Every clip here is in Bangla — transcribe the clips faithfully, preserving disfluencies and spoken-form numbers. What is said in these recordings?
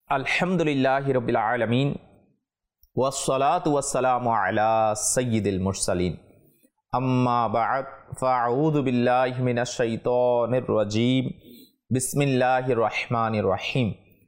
আলহামদুলিল্লাহি রাব্বিল আলামিন ওয়াসসালাতু ওয়াসসালামু আলা সাইয়্যিদিল মুরসালিন আম্মা বা'দ ফাআউযু বিল্লাহি মিনাশ শাইতানির রাজীম বিসমিল্লাহির রহমানির রহিম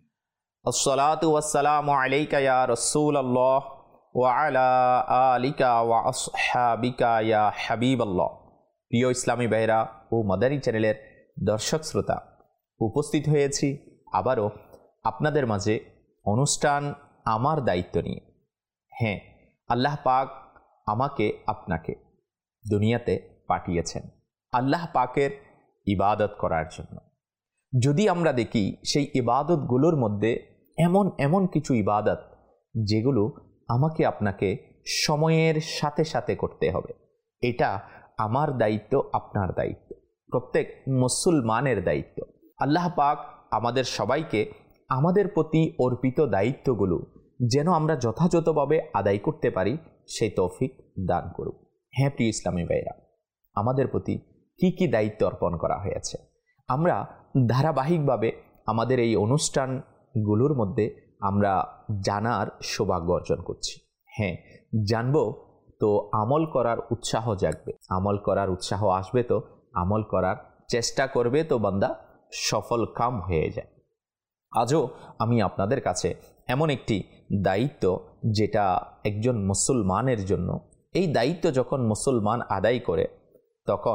আসসালাতু ওয়াসসালামু আলাইকা ইয়া রাসূলুল্লাহ ওয়া আলা আলিকা ওয়া আসহাবিকা ইয়া হাবিবাল্লাহ। প্রিয় ইসলামী ভাইরা ও মাদানী চ্যানেলের দর্শক শ্রোতা, উপস্থিত হয়েছি আবারও আপনাদের মাঝে অনুষ্ঠান আমার দায়িত্ব নিয়ে। হ্যাঁ, আল্লাহ পাক আমাকে আপনাকে দুনিয়াতে পাঠিয়েছেন আল্লাহ পাকের ইবাদত করার জন্য। যদি আমরা দেখি সেই ইবাদতগুলোর মধ্যে এমন এমন কিছু ইবাদত যেগুলো আমাকে আপনাকে সময়ের সাথে সাথে করতে হবে, এটা আমার দায়িত্ব, আপনার দায়িত্ব, প্রত্যেক মুসলমানের দায়িত্ব। আল্লাহ পাক আমাদের সবাইকে আমাদের প্রতি অর্পিত দায়িত্বগুলো যেন আমরা যথাযথভাবে আদায় করতে পারি সেই তৌফিক দান করুক। হ্যাঁ প্রিয় ইসলামী ভাইরা, আমাদের প্রতি কি কি দায়িত্ব অর্পণ করা হয়েছে আমরা ধারাবাহিকভাবে আমাদের এই অনুষ্ঠানগুলোর মধ্যে আমরা জানার সৌভাগ্য অর্জন করছি। হ্যাঁ, জানব তো আমল করার উৎসাহ জাগবে, আমল করার উৎসাহ আসবে তো আমল করার চেষ্টা করবে তো বান্দা সফল কাম হয়ে যায়। আজও আমি আপনাদের কাছে এমন একটি দায়িত্ব যেটা একজন মুসলমানের জন্য, এই দায়িত্ব যখন মুসলমান আদায় করে তখন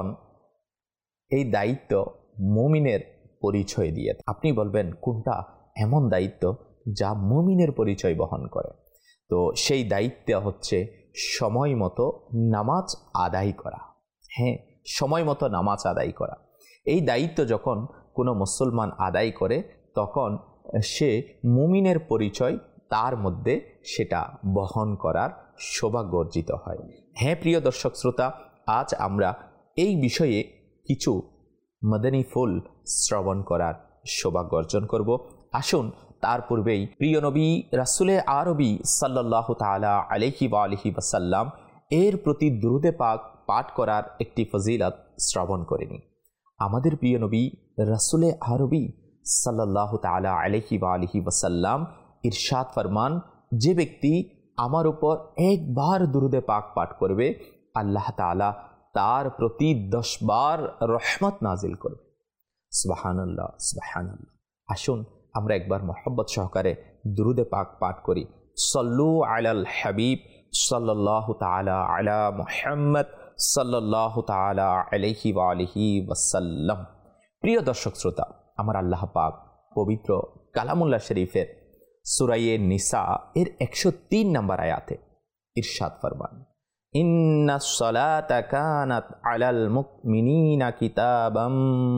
এই দায়িত্ব মুমিনের পরিচয় দিয়ে। আপনি বলবেন কোনটা এমন দায়িত্ব যা মুমিনের পরিচয় বহন করে? তো সেই দায়িত্ব হচ্ছে সময় মতো নামাজ আদায় করা। হ্যাঁ, সময় মতো নামাজ আদায় করা। এই দায়িত্ব যখন কোনো মুসলমান আদায় করে তখন সে মুমিনের পরিচয় তার মধ্যে সেটা বহন করার সৌভাগ্য অর্জিত হয়। হ্যাঁ প্রিয় দর্শক শ্রোতা, আজ আমরা এই বিষয়ে কিছু মাদানী ফুল শ্রবণ করার সৌভাগ্য অর্জন করব। আসুন তার পূর্বেই প্রিয় নবী রাসূলে আরবি সাল্লাল্লাহু তাআলা আলাইহি ওয়া আলিহি ওয়াসাল্লাম এর প্রতি দুরূদে পাক পাঠ করার একটি ফজিলত শ্রবণ করে নিই। আমাদের প্রিয় নবী রাসূলে আরবি সাল্লাল্লাহু তাআলা আলাইহি ওয়া আলিহি ওয়াসাল্লাম ইরশাদ ফরমান, যে ব্যক্তি আমার উপর একবার দুরূদে পাক পাঠ করবে আল্লাহ তাআলা তার প্রতি দশ বার রহমত নাজিল করবে। সুবহানাল্লাহ, সুবহানাল্লাহ। আসুন আমরা একবার মোহাব্বত সহকারে দুরূদে পাক পাঠ করি। সল্লু আলাল হাবিব সাল্লাল্লাহু তাআলা আলা মুহাম্মদ সাল্লাল্লাহু তাআলা আলাইহি ওয়া আলিহি ওয়াসাল্লাম। প্রিয় দর্শক শ্রোতা, আমার আল্লাহ পাক পবিত্র কালামুল্লাহ শরীফের সূরায়ে নিসা এর একশো তিন নম্বর আয়াতে ইরশাদ ফরমান, ইন্নাস সালাতা কানাত আলাল মুমিনিনা কিতাবাম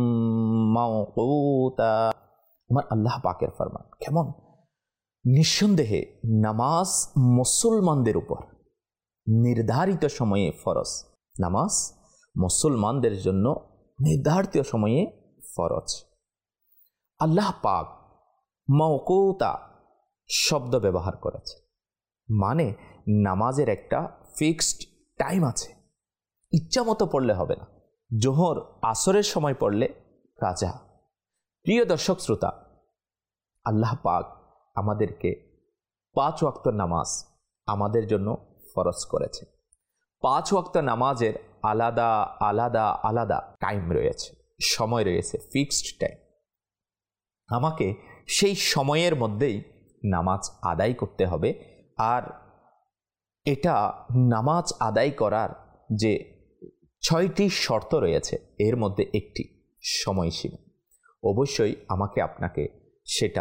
মাওকুতা। আমার আল্লাহ পাকের ফরমান কেমন! নিঃসন্দেহে নামাজ মুসলমানদের উপর নির্ধারিত সময়ে ফরজ। নামাজ মুসলমানদের জন্য নির্ধারিত সময়ে ফরজ। আল্লাহ পাক মাওকুতা শব্দ ব্যবহার করেছে, মানে নামাজের একটা ফিক্সড টাইম আছে, ইচ্ছা মতো পড়লে হবে না। জোহর আসরের সময় পড়লে কাজা। প্রিয় দর্শক শ্রোতা, আল্লাহ পাক আমাদেরকে পাঁচ ওয়াক্ত নামাজ আমাদের জন্য ফরজ করেছে। পাঁচ ওয়াক্ত নামাজের আলাদা আলাদা আলাদা টাইম রয়েছে, সময় রয়েছে, ফিক্সড টাইম। আমাকে সেই সময়ের মধ্যেই নামাজ আদায় করতে হবে। আর এটা নামাজ আদায় করার যে ছয়টি শর্ত রয়েছে এর মধ্যে একটি সময়সীমা। অবশ্যই আমাকে আপনাকে সেটা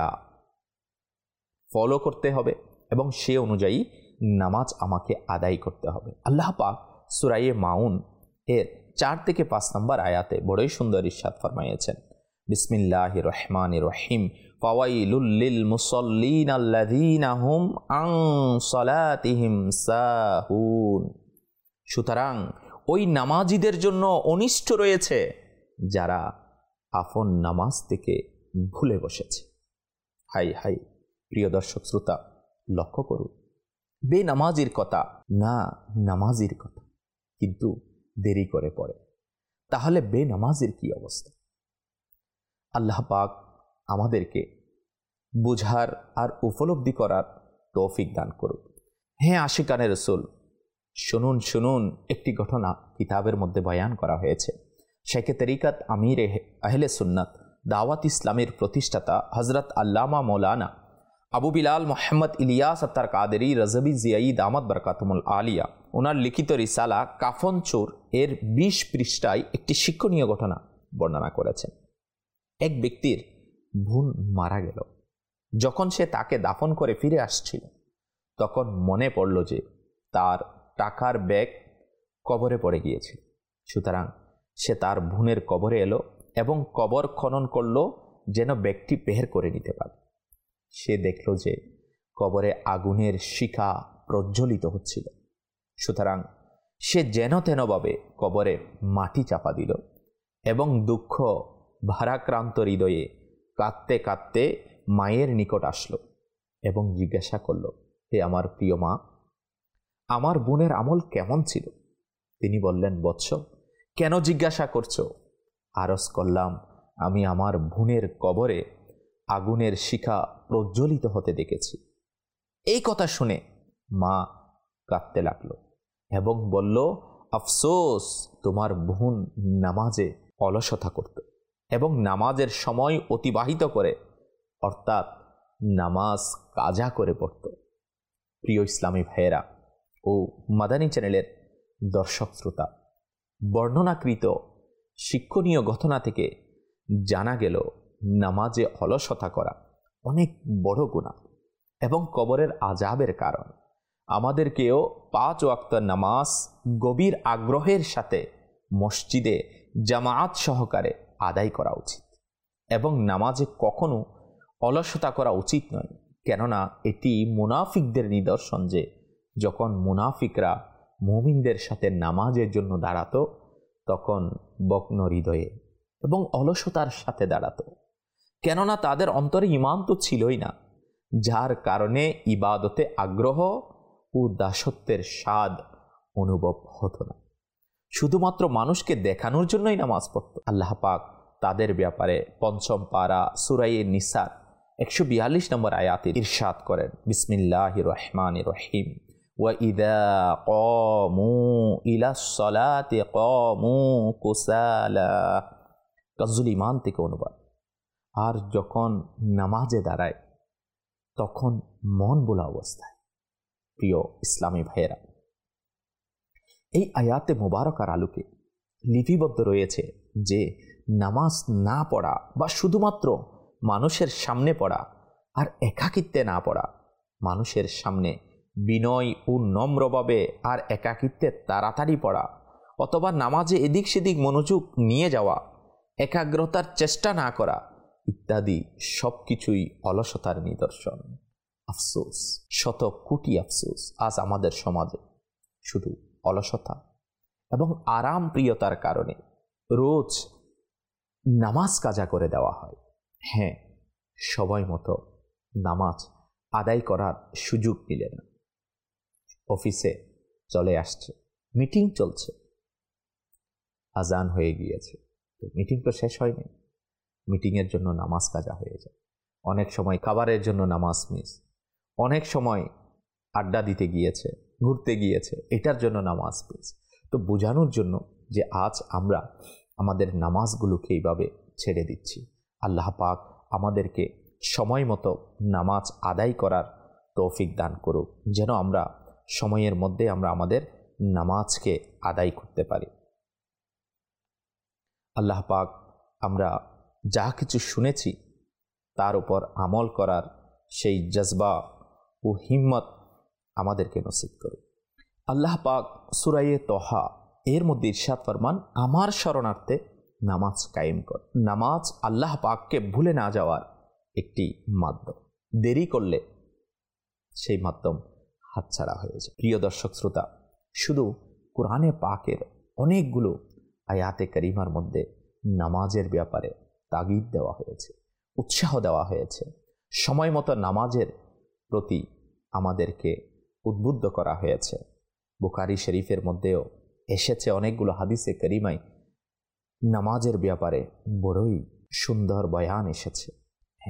ফলো করতে হবে এবং সে অনুযায়ী নামাজ আমাকে আদায় করতে হবে। আল্লাহ পাক সূরায়ে মাউন এর চার থেকে পাঁচ নম্বর আয়াতে বড়ই সুন্দর ইরশাদ ফরমাইয়েছেন, বিসমিল্লাহির রহমানির রহিম, ফাওয়াইলুল লিল মুসাল্লিন আল্লাযীনা হুম আন সালাতিহিম সাহুন। সুতরাং ওই নামাজীদের জন্য অনিষ্ট রয়েছে যারা আপন নামাজ থেকে ভুলে বসেছে। হাই হাই প্রিয় দর্শক শ্রোতা, লক্ষ্য করুন, বেনামাজির কথা না, নামাজির কথা, কিন্তু দেরি করে পড়ে। তাহলে বেনামাজির কি অবস্থা? আল্লাহ পাক আমাদেরকে বুঝার আর উপলব্ধি করার তৌফিক দান করুক। হ্যাঁ আশিকানে রসুল, শুনুন শুনুন একটি ঘটনা কিতাবের মধ্যে বয়ান করা হয়েছে। শেখে তরিকাত আমির আহলে সুন্নাত দাওয়াত ইসলামের প্রতিষ্ঠাতা হজরত আল্লামা মৌলানা আবু বিলাল মোহাম্মদ ইলিয়াস আত্তার কাদেরী রজবি জিয়াই দামাত বরকাতুমুল আলিয়া ওনার লিখিত রিসালা কাফন চোর এর বিশ পৃষ্ঠায় একটি শিক্ষণীয় ঘটনা বর্ণনা করেছেন। এক ব্যক্তির বোন মারা গেল। যখন সে তাকে দাফন করে ফিরে আসছিল, তখন মনে পড়ল যে তার টাকার ব্যাগ কবরে পড়ে গিয়েছিল। সুতরাং সে তার বোনের কবরে এলো এবং কবর খনন করল যেন ব্যাগটি বের করে নিতে পারে। সে দেখল যে কবরে আগুনের শিখা প্রজ্বলিত হচ্ছিল। সুতরাং সে যেন তেনভাবে কবরে মাটি চাপা দিল এবং দুঃখ ভারাক্রান্ত হৃদয়ে কাঁদতে কাঁদতে মায়ের নিকট আসলো এবং জিজ্ঞাসা করল, হে আমার প্রিয় মা, আমার বোনের আমল কেমন ছিল? তিনি বললেন, বৎস, কেন জিজ্ঞাসা করছো? আরজ করলাম, আমি আমার বোনের কবরে আগুনের শিখা প্রজ্বলিত হতে দেখেছি। এই কথা শুনে মা কাঁদতে লাগলো এবং বলল, আফসোস, তোমার বোন নামাজে অলসতা করত এবং নামাজের সময় অতিবাহিত করে, অর্থাৎ নামাজ কাজা করে পড়ত। প্রিয় ইসলামী ভাইয়েরা ও মাদানী চ্যানেলের দর্শক শ্রোতা, বর্ণনাকৃত শিক্ষণীয় ঘটনা থেকে জানা গেল নামাজে অলসতা করা অনেক বড় গুনাহ এবং কবরের আযাবের কারণ। আমাদেরকেও পাঁচ ওয়াক্ত নামাজ গভীর আগ্রহের সাথে মসজিদে জামায়াত সহকারে আদায় করা উচিত এবং নামাজে কখনো অলসতা করা উচিত নয়। কেননা এটি মুনাফিকদের নিদর্শন যে যখন মুনাফিকরা মুমিনদের সাথে নামাজের জন্য দাঁড়াতো, তখন বগ্ন হৃদয়ে এবং অলসতার সাথে দাঁড়াতো। কেননা তাদের অন্তরে ঈমান তো ছিলই না, যার কারণে ইবাদতে আগ্রহ ও দাসত্বের স্বাদ অনুভব হতো না। শুধুমাত্র মানুষকে দেখানোর জন্যই নামাজ পড়ত। আল্লাহ পাক তাদের ব্যাপারে পঞ্চম পারা সূরা নিসার একশো বিয়াল্লিশ নম্বর আয়াতে ইরশাদ করেন, বিসমিল্লাহির রহমানির রহিম, ওয়া ইযা ক্বামু ইলাস সালাতি ক্বামু কুসালা। কাজুল ঈমান থেকে অনুবাদ। আর যখন নামাজে দাঁড়ায় তখন মন ভোলা অবস্থায়। প্রিয় ইসলামী ভাইয়েরা, এই আয়াতে মুবারকার আলোকে লিপিবদ্ধ রয়েছে যে নামাজ না পড়া বা শুধুমাত্র মানুষের সামনে পড়া আর একাকিত্বে না পড়া, মানুষের সামনে বিনয় ও নম্রভাবে আর একাকিত্বে তাড়াতাড়ি পড়া, অথবা নামাজে এদিক সেদিক মনোযোগ নিয়ে যাওয়া, একাগ্রতার চেষ্টা না করা ইত্যাদি সব কিছুই অলসতার নিদর্শন। আফসোস, শত কোটি আফসোস, আজ আমাদের সমাজে শুধু অলসতা এবং আরাম প্রিয়তার কারণে রোজ নামাজ কাজা করে দেওয়া হয়। হ্যাঁ, সময় মতো নামাজ আদায় করার সুযোগ মিলে না। অফিসে চলে আসছে, মিটিং চলছে, আজান হয়ে গিয়েছে, তো মিটিং তো শেষ হয়নি, মিটিংয়ের জন্য নামাজ কাজা হয়ে যায়। অনেক সময় খাবারের জন্য নামাজ মিস, অনেক সময় আড্ডা দিতে গিয়েছে, ঘুরতে গিয়েছে, এটার জন্য নামাজ মিস। তো বোঝানোর জন্য যে আজ আমরা আমাদের নামাজগুলোকে এইভাবে ছেড়ে দিচ্ছি। আল্লাহ পাক আমাদেরকে সময় মতো নামাজ আদায় করার তৌফিক দান করুক, যেন আমরা সময়ের মধ্যে আমরা আমাদের নামাজকে আদায় করতে পারি। আল্লাহ পাক আমরা যা কিছু শুনেছি তার উপর আমল করার সেই জজবা ও হিম্মত আমাদেরকে নসিব করুক। আল্লাহ পাক সূরা তহা এর মধ্যে ইরশাদ ফরমান, আমার শরণার্থে নামাজ কায়েম কর। নামাজ আল্লাহ পাককে ভুলে না যাওয়ার একটি মাধ্যম। দেরি করলে সেই মাধ্যম হাতছাড়া হয়ে যায়। প্রিয় দর্শক শ্রোতা, শুধু কোরআনে পাকের অনেকগুলো আয়াতে কারিমার মধ্যে নামাজের ব্যাপারে তাগিদ দেওয়া হয়েছে, উৎসাহ দেওয়া হয়েছে। সময় মতো নামাজের প্রতি আমাদেরকে উদ্বুদ্ধ করা হয়েছে। বুখারী শরীফের মধ্যেও এসেছে অনেকগুলো হাদিসে কারিমায় নামাজের ব্যাপারে বড়ই সুন্দর বয়ান এসেছে। হ্যাঁ,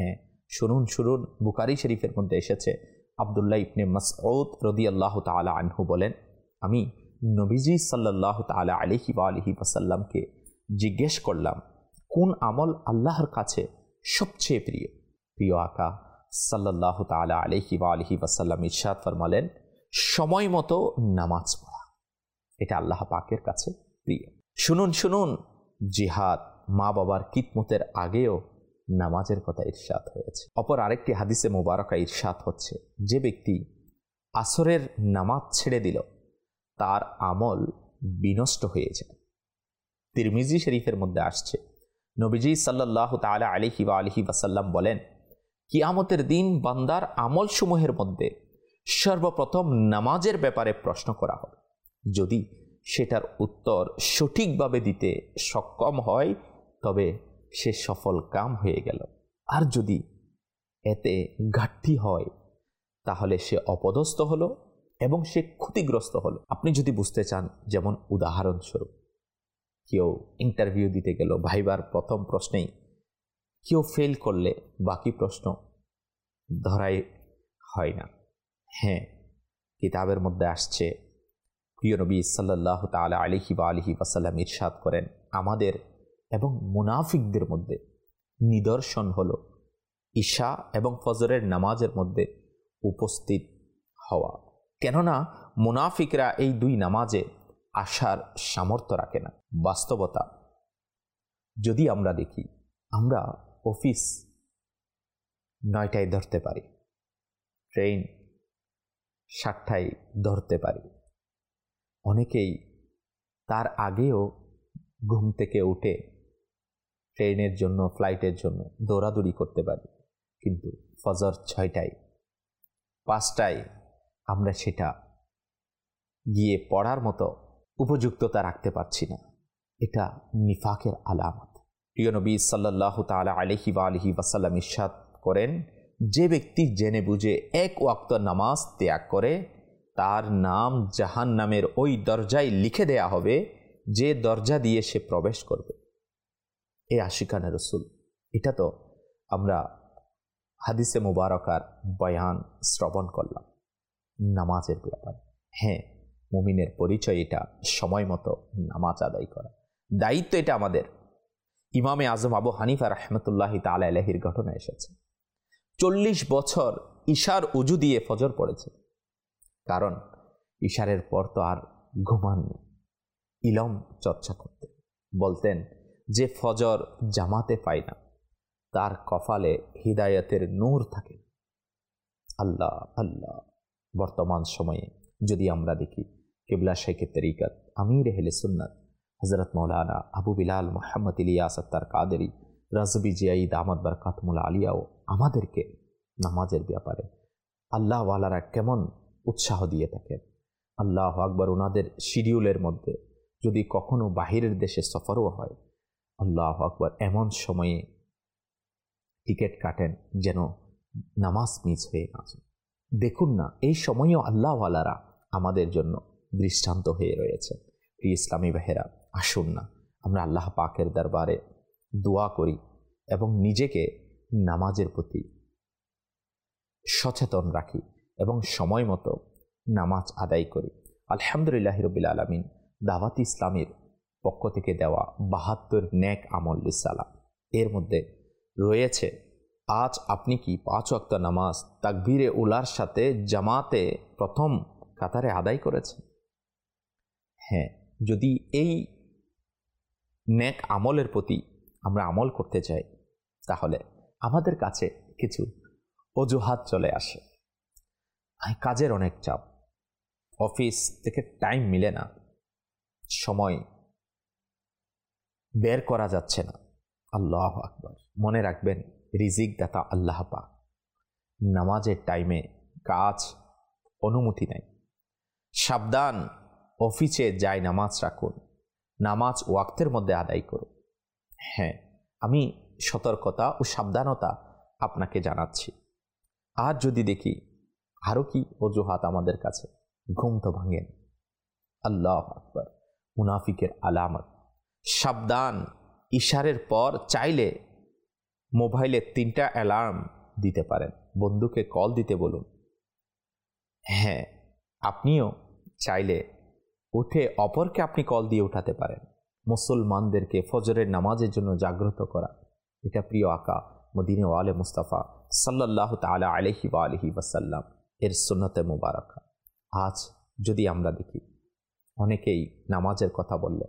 শুনুন শুনুন বুখারী শরীফের মধ্যে এসেছে, আব্দুল্লাহ ইবনে মাসউদ রাদিয়াল্লাহু তাআলা আনহু বলেন, আমি নবীজি সাল্লাল্লাহু তাআলা আলাইহি ওয়া আলিহি ওয়াসাল্লামকে জিজ্ঞেস করলাম, কোন আমল আল্লাহর কাছে সবচেয়ে প্রিয়? প্রিয় আকা সাল্লাল্লাহু তাআলা আলাইহি ওয়া আলিহি ওয়াসাল্লাম ইরশাদ ফরমালেন, সময় মতো নামাজ পড়া, এটা আল্লাহ পাকের কাছে প্রিয়। শুনুন শুনুন জিহাদ, মা বাবার কিতমতের আগেও নামাজের কথা ইরশাদ হয়েছে। অপর আরেকটি হাদিসে মোবারকা ইরশাদ হচ্ছে, যে ব্যক্তি আসরের নামাজ ছেড়ে দিল তার আমল বিনষ্ট হয়ে যায়। তিরমিজি শরীফের মধ্যে আসছে, নবীজি সাল্লাল্লাহু তাআলা আলাইহি ওয়া আলিহি ওয়াসাল্লাম বলেন, কিয়ামতের দিন বান্দার আমল সমূহের মধ্যে সর্বপ্রথম নামাজের ব্যাপারে প্রশ্ন করা হবে। যদি সেটার উত্তর সঠিকভাবে দিতে সক্ষম হয় তবে সে সফল কাম হয়ে গেল, আর যদি এতে ঘাটতি হয় তাহলে সে অপদস্থ হলো এবং সে ক্ষতিগ্রস্ত হলো। আপনি যদি বুঝতে চান, যেমন উদাহরণস্বরূপ কেউ ইন্টারভিউ দিতে গেল, ভাইবার প্রথম প্রশ্নেই কেউ ফেল করলে বাকি প্রশ্ন ধরাই হয় না। হ্যাঁ, কিতাবের মধ্যে আসছে, প্রিয় নবী সাল্লাল্লাহু তাআলা আলাইহি ওয়া আলিহি ওয়াসাল্লাম ইরশাদ করেন, আমাদের এবং মুনাফিকদের মধ্যে নিদর্শন হলো ঈশা এবং ফজরের নামাজের মধ্যে উপস্থিত হওয়া। কেননা মুনাফিকরা এই দুই নামাজে আসার সামর্থ্য রাখে না। বাস্তবতা যদি আমরা দেখি, আমরা অফিস নয়টায় ধরতে পারি, ট্রেন সাতটায় ধরতে পারি, অনেকেই তার আগেও ঘুম থেকে উঠে ট্রেনের জন্য, ফ্লাইটের জন্য দৌড়াদৌড়ি করতে পারি, কিন্তু ফজর ছয়টায় পাঁচটায় আমরা সেটা গিয়ে পড়ার মতো উপযুক্ততা রাখতে পারছি না। এটা নিফাকের আলামত। প্রিয় নবী সাল্লাল্লাহু তাআলা আলাইহি ওয়া আলিহি ওয়াসাল্লাম ইরশাদ করেন, যে ব্যক্তি জেনে বুঝে এক ওয়াক্ত নামাজ ত্যাগ করে তার নাম জাহান্নামের ওই দরজায় লিখে দেয়া হবে যে দরজা দিয়ে সে প্রবেশ করবে। এ আশিকানে রসুল, এটা তো আমরা হাদিসে মুবারকার বয়ান শ্রবণ করলাম নামাজের ব্যাপারে। হ্যাঁ, মুমিনের পরিচয় এটা সময় মতো নামাজ আদায় করা, দায়িত্ব এটা আমাদের। ইমামে আজম আবু হানিফা রাহমাতুল্লাহি তাআলা আলাইহির ঘটনা এসেছে, চল্লিশ বছর ইশার উজু দিয়ে ফজর পড়েছে, কারণ ইশারের পর তো আর ঘুমাননি, ইলম চর্চা করতে। বলতেন যে ফজর জামাতে পায় না তার কপালে হিদায়াতের নূর থাকে। আল্লাহ আল্লাহ। বর্তমান সময়ে যদি আমরা দেখি, কিবলা শেখে তরিকত আমির আহলে সুন্নাত হযরত মাওলানা আবু বিলাল মুহাম্মদ ইলিয়াস আত্তার কাদেরী রাজবি জিয়াই দামাত বরকাতুল আলিয়াও আমাদেরকে নামাজের ব্যাপারে আল্লাহ ওয়ালারা কেমন উৎসাহ দিয়ে থাকেন। আল্লাহ আকবার। ওনাদের শিডিউলের মধ্যে যদি কখনো বাহিরের দেশে সফরও হয়, আল্লাহ আকবার, এমন সময়ে টিকিট কাটেন যেন নামাজ মিস হয়ে না যায়। দেখুন না, এই সময়েও আল্লাহ ওয়ালারা আমাদের জন্য দৃষ্টান্ত হয়ে রয়েছে। প্রিয় ইসলামী ভাইয়েরা, আসুন না আমরা আল্লাহ পাকের দরবারে দোয়া করি এবং নিজেকে নামাজের প্রতি সচেতন রাখি এবং সময় মতো নামাজ আদায় করি। আলহামদুলিল্লাহ রাব্বিল আলামিন দাওয়াত ইসলামের পক্ষ থেকে দেওয়া বাহাত্তর নেক আমল লিসালাম, এর মধ্যে রয়েছে আজ আপনি কি পাঁচ ওয়াক্ত নামাজ তাকবীরে উলার সাথে জামাতে প্রথম কাতারে আদায় করেছেন? হ্যাঁ, যদি এই নেক আমলের প্রতি আমরা আমল করতে চাই তাহলে আমাদের কাছে কিছু অজুহাত চলে আসে। কাজের অনেক চাপ, অফিস থেকে টাইম মিলে না, সময় বের করা যাচ্ছে না। আল্লাহ আকবার। মনে রাখবেন, রিজিক দাতা আল্লাহ পাক। নামাজের টাইমে কাজ অনুমতি নেই। সাবধান, অফিসে যাই নামাজ রাখুন, নামাজ ওয়াক্তের মধ্যে আদায় করুন। হ্যাঁ, আমি সতর্কতা ও সাবধানতা আপনাকে জানাচ্ছি। আর যদি দেখি আরও কি অজুহাত আমাদের কাছে, ঘুম তো ভাঙেন। আল্লাহ আকবার। মুনাফিকের আলামত। সাবধান, ইশারের পর চাইলে মোবাইলে তিনটা অ্যালার্ম দিতে পারেন, বন্ধুকে কল দিতে বলুন। হ্যাঁ, আপনিও চাইলে উঠে অপরকে আপনি কল দিয়ে উঠাতে পারেন। মুসলমানদেরকে ফজরের নামাজের জন্য জাগ্রত করা, এটা প্রিয় আকা মদিনা ওয়ালে মুস্তাফা সাল্লাল্লাহু তাআলা আলাইহি ওয়া আলিহি ওয়াসাল্লাম এর সুন্নতে মুবারাকা। আজ যদি আমরা দেখি অনেকেই নামাজের কথা বললে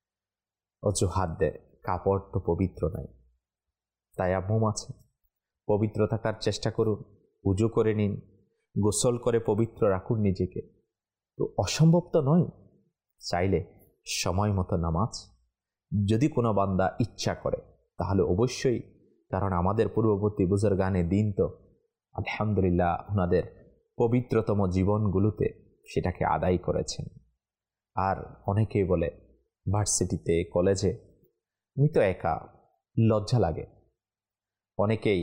অজুহাত দেয়, কাপড় তো পবিত্র নাই, তায়াম্মুম আছে, পবিত্র থাকার চেষ্টা করুন, উজু করে নিন, গোসল করে পবিত্র রাখুন নিজেকে। তো অসম্ভব তো নয়, চাইলে সময় মতো নামাজ যদি কোনো বান্দা ইচ্ছা করে তাহলে অবশ্যই, কারণ আমাদের পূর্ববর্তী বুজুর্গানে দিন তো আলহামদুলিল্লাহ ওনাদের পবিত্রতম জীবনগুলোতে সেটাকে আদায় করেছেন। আর অনেকেই বলে ভার্সিটিতে কলেজে আমি তো একা, লজ্জা লাগে। অনেকেই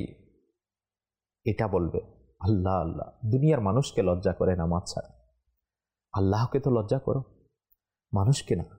এটা বলবে আল্লাহ আল্লাহ, দুনিয়ার মানুষকে লজ্জা করে নামাজ ছাড়া, আল্লাহকে তো লজ্জা করো, মানুষকে না।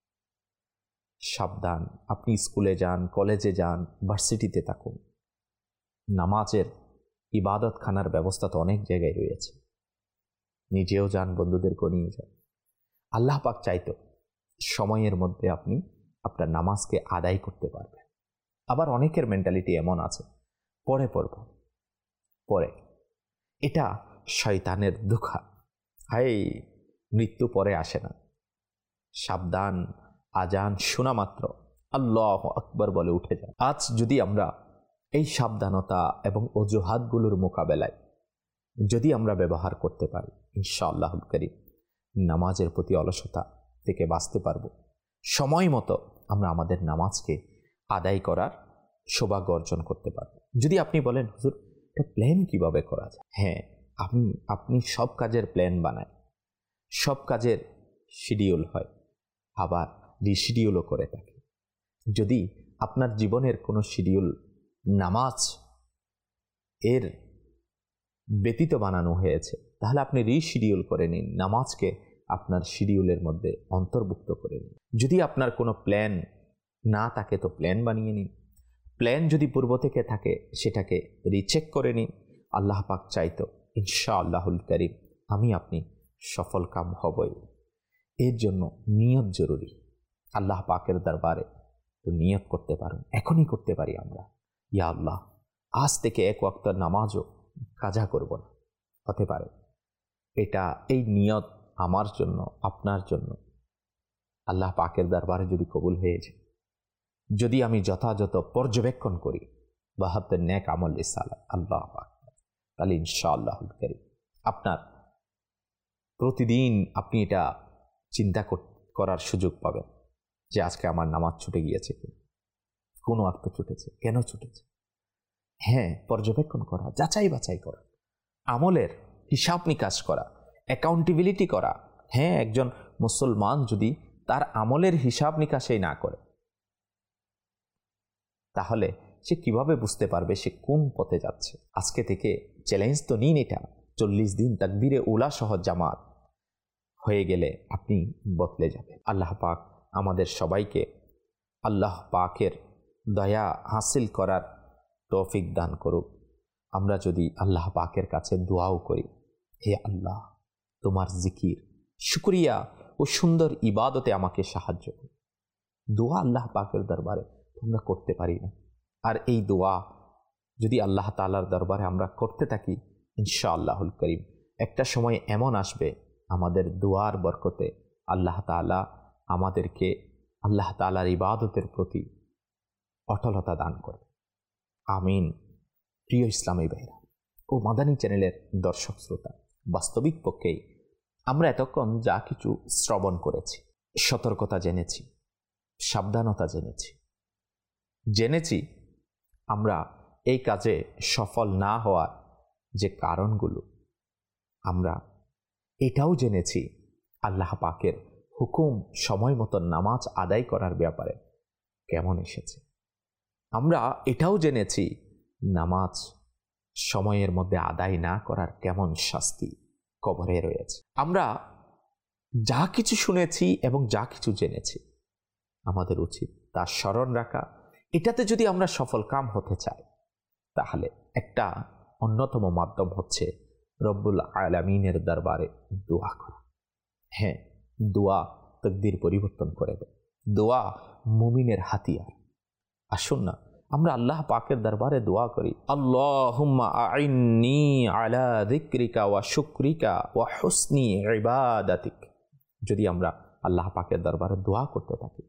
সাবধান, আপনি স্কুলে যান, কলেজে যান, ভার্সিটিতে থাকুন, নামাজের ইবাদতখানার ব্যবস্থা তো অনেক জায়গায় রয়েছে, নিজেও যান, বন্ধুদেরকেও নিয়ে যান। আল্লাহ পাক চাইতো সময়ের মধ্যে আপনি আপনার নামাজকে আদায় করতে পারবেন। আবার অনেকের মেন্টালিটি এমন আছে পরে পড়ব পরে, এটা শয়তানের ধোঁকা। হাই, মৃত্যু পরে আসে না। সাবধান, আজান শোনা মাত্র আল্লাহু আকবার বলে উঠে যায়। আজ যদি আমরা এই সাবধানতা এবং অজুহাতগুলোর মোকাবেলায় যদি আমরা ব্যবহার করতে পারি, ইনশাআল্লাহুল কারীম নামাজের প্রতি অলসতা থেকে বাঁচতে পারব। সময় মতো আমরা আমাদের নামাজকে আদায় করার সৌভাগ্য অর্জন করতে পারব। যদি আপনি বলেন হুজুর এটা প্ল্যান কিভাবে করা যায়, হ্যাঁ, আমি আপনি সব কাজের প্ল্যান বানায়, সব কাজের শিডিউল হয়, আবার রিশিডিউলও করে থাকে। যদি আপনার জীবনের কোনো শিডিউল নামাজ এর ব্যতীত বানানো হয়েছে, তাহলে আপনি রিশিডিউল করে নিন, নামাজকে আপনার শিডিউলের মধ্যে অন্তর্ভুক্ত করে নিন। যদি আপনার কোনো প্ল্যান না থাকে তো প্ল্যান বানিয়ে নিন। প্ল্যান যদি পূর্ব থেকে থাকে সেটাকে রিচেক করে নিন। আল্লাহ পাক চাইতো ইনশাআল্লাহুল কারীম আমি আপনি সফল কাম হবই। এর জন্য নিয়ত জরুরি। আল্লাহ পাকের দরবারে তো নিয়ত করতে পারেন, এখনই করতে পারি আমরা, ইয়া আল্লাহ আজ থেকে এক ওয়াক্ত নামাজও কাজা করব না। হতে পারে এটা এই নিয়ত আমার জন্য, আপনার জন্য আল্লাহ পাকের দরবারে যদি কবুল হয়েছে, যদি আমি যথাযথ পর্যবেক্ষণ করি বাহাত্তর নেক আমল ইসালা আল্লাহ পাক, তাহলে ইনশাআল্লাহুল কারীম আপনার প্রতিদিন আপনি এটা চিন্তা করার সুযোগ পাবেন যে আজকে আমার নামাজ ছুটে গিয়েছে কিনা, কোন অর্থ ছুটেছে, কেন ছুটেছে। হ্যাঁ, পর্যবেক্ষণ করা, যাচাই বাছাই করা, আমলের হিসাব নিকাশ করা, অ্যাকাউন্টেবিলিটি করা। হ্যাঁ, একজন মুসলমান যদি তার আমলের হিসাব নিকাশই না করে তাহলে সে কিভাবে বুঝতে পারবে সে কোন পথে যাচ্ছে। আজকে থেকে চ্যালেঞ্জ তো নিন, এটা চল্লিশ দিন তাকবীরে উলা সহ জামাত হয়ে গেলে আপনি বদলে যাবে। আল্লাহ পাক আমাদের সবাইকে আল্লাহ পাকের দয়া হাসিল করার তৌফিক দান করুক। আমরা যদি আল্লাহ পাকের কাছে দোয়াও করি, হে আল্লাহ তোমার জিকির, শুকরিয়া ও সুন্দর ইবাদতে আমাকে সাহায্য করুন। দোয়া আল্লাহ পাকের দরবারে আমরা করতে পারি না, আর এই দোয়া যদি আল্লাহ তাআলার দরবারে আমরা করতে থাকি, ইনশাআল্লাহুল কারীম একটা সময় এমন আসবে আমাদের দোয়ার বরকতে আল্লাহ তাআলা আমাদেরকে আল্লাহ তাআলার ইবাদতের প্রতি অটলতা দান করবে। আমিন। প্রিয় ইসলামী ভাইরা ও মাদানী চ্যানেলের দর্শক শ্রোতা, বাস্তবিক পক্ষেই আমরা এতক্ষণ যা কিছু শ্রবণ করেছি, সতর্কতা জেনেছি, সাবধানতা জেনেছি, জেনেছি আমরা এই কাজে সফল না হওয়ার যে কারণগুলো, আমরা এটাও জেনেছি আল্লাহ পাকের হুকুম সময় মতো নামাজ আদায় করার ব্যাপারে কেমন এসেছে। আমরা এটাও জেনেছি নামাজ সময়ের মধ্যে আদায় না করার কেমন শাস্তি কবরে রয়েছে। আমরা যা কিছু শুনেছি এবং যা কিছু জেনেছি আমাদের উচিত তা স্মরণ রাখা। এটাতে যদি আমরা সফল কাম হতে চাই তাহলে একটা অন্যতম মাধ্যম হচ্ছে রব্বুল আলামিনের দরবারে দোয়া করা। হ্যাঁ, দোয়া তাকদীর পরিবর্তন করে দেয়, দোয়া মুমিনের হাতিয়ার। আসুন না আমরা আল্লাহ পাকের দরবারে দোয়া করি, আল্লাহুম্মা আইন্নি আলা যিকরিকা ওয়া শুকরিকা ওয়া হুসনি ইবাদাতিক। যদি আমরা আল্লাহ পাকের দরবারে দোয়া করতে থাকি,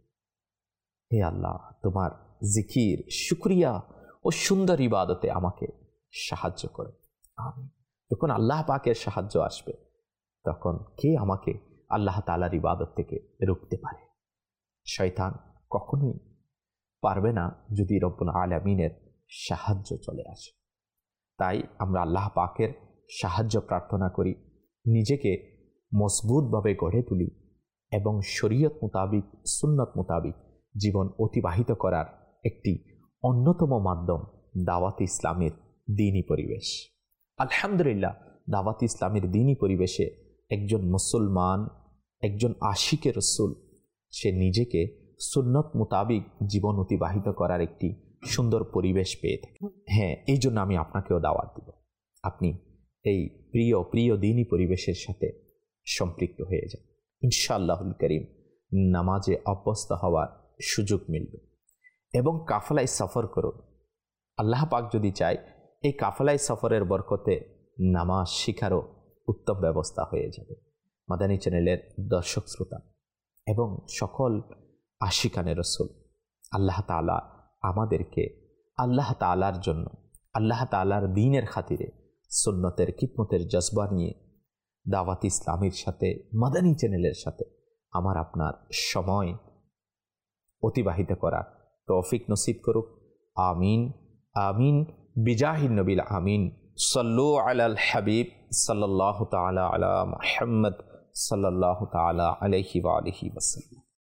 হে আল্লাহ তোমার জিকির, শুকরিয়া ও সুন্দর ইবাদতে আমাকে সাহায্য করো। আমিন। যখন আল্লাহ পাকের সাহায্য আসবে, তখন কে আমাকে আল্লাহ তাআলার ইবাদত থেকে রুখতে পারে? শয়তান কখনোই পারবে না যদি রব্বুল আলামিনের সাহায্য চলে আসে। তাই আমরা আল্লাহ পাকের সাহায্য প্রার্থনা করি, নিজেকে মজবুতভাবে গড়ে তুলি এবং শরীয়ত মোতাবিক, সুন্নত মোতাবিক জীবন অতিবাহিত করার একটি অন্যতম মাধ্যম দাওয়াত ইসলামের দ্বীনি পরিবেশ। আলহামদুলিল্লাহ, দাওয়াত ইসলামের দ্বীনি পরিবেশে একজন মুসলমান, একজন আশিকে রসুল, সে নিজেকে সুন্নত মোতাবিক জীবন অতিবাহিত করার একটি সুন্দর পরিবেশ পেয়ে থাকে। হ্যাঁ, এই জন্য আমি আপনাকেও দাওয়াত দিব, আপনি এই প্রিয় প্রিয় দ্বীনি পরিবেশের সাথে সম্পৃক্ত হয়ে যান। ইনশাআল্লাহুল করিম নামাজে অভ্যস্ত হওয়ার সুযোগ মিলবে এবং কাফেলায় সফর করুন। আল্লাহ পাক যদি চায়, এই কাফেলায় সফরের বরকতে নামাজ শিখারও উত্তম ব্যবস্থা হয়ে যাবে। মাদানী চ্যানেলের দর্শক শ্রোতা এবং সকল আশিকানে রসুল, আল্লাহ তাআলা আমাদেরকে আল্লাহ তাআলার জন্য, আল্লাহ তাআলার দ্বীনের খাতিরে সুন্নতের খিদমতের জজবা নিয়ে দাওয়াত ইসলামের সাথে, মাদানী চ্যানেলের সাথে আমার আপনার সময় অতিবাহিত করার তৌফিক নসিব করুক। আমিন আমিন বিজাহিন নবিল আমিন। সাল্লু আলাল হাবিব সাল্লাল্লাহু তাআলা আলা মুহাম্মদ সাল্লাল্লাহু তাআলা আলাইহি ওয়া আলিহি ওয়াসাল্লাম।